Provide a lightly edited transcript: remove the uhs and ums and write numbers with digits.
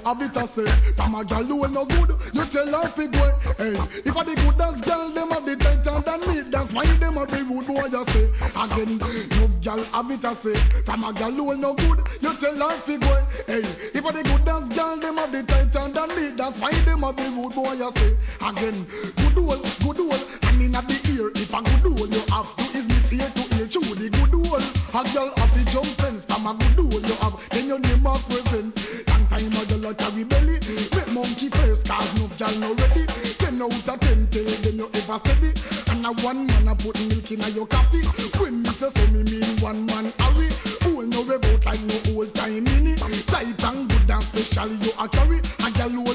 have it a say. From a girl who no good, you tell her fi go. Hey, if a the goodest girl, them have the tighter than me. That's why them have the rude boy you say. Again, no girl have it a say. From a girl who no good, you tell her fi go. Hey, if a the goodest girl, them have the tighter than me. That's why them have the rude boy you say. Again, good old, and in at the ear. If a good old you have to is miss ear to ear. True the good old, a girl have the jump fence. From a good old you have, then your name a present. Long time a girl a carry belly, make monkey face, cause no girl no ready. 10 out of 10 tell them you ever steady. And a one man a put milk in a your coffee. When me say so me mean one man hurry. Who no about like no old time mini. Tight and good and special you a carry.